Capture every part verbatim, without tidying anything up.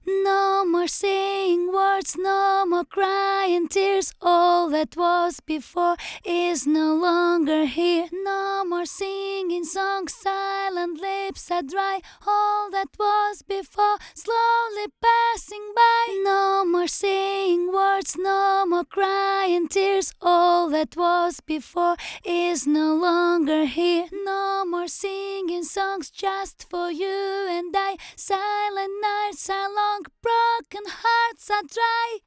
No more saying words, no more crying tears. All that was before is no longer here. No more singing songs, silent lips are dry. All that was before slowly passing by. No more saying words, no more crying tears. All that was before is no longer here. No more singing songs just for you and I. Silent nights are long, broken hearts are dry.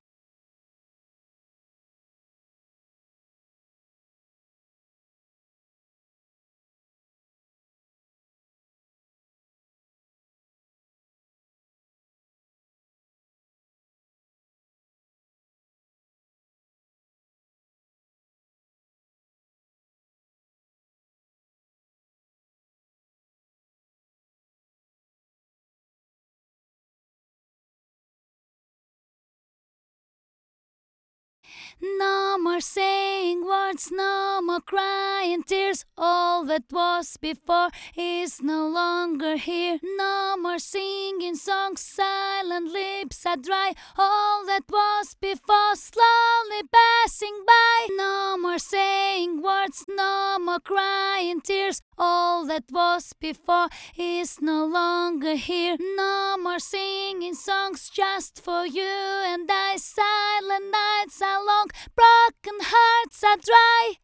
No more saying words, no more crying tears. All that was before is no longer here. No more singing songs, silent lips are dry. All that was before slowly passing by. No more saying words, no more crying tears. All that was before is no longer here. No more singing songs just for you and I. Silent nights are long, broken hearts are dry.